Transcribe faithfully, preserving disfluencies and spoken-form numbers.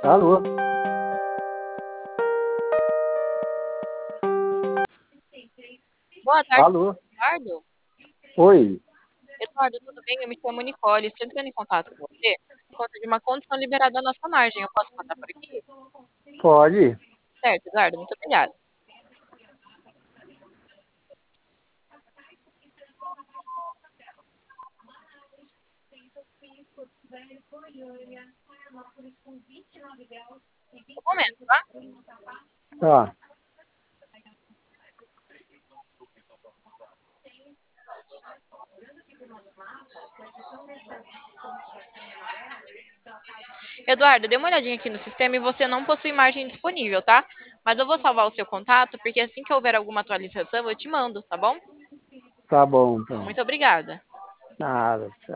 Alô? Boa tarde, Alô? Eduardo. Oi, Eduardo, tudo bem? Eu me chamo Nicole. Estou entrando em contato com você por conta de uma condição liberada da nossa margem. Eu posso passar por aqui? pode? Certo, Eduardo, muito obrigada. Um momento, tá? Tá, Eduardo, dê uma olhadinha aqui no sistema e você não possui margem disponível, tá? Mas eu vou salvar o seu contato, porque assim que houver alguma atualização, eu te mando, tá bom? tá bom então. Muito obrigada. Nada.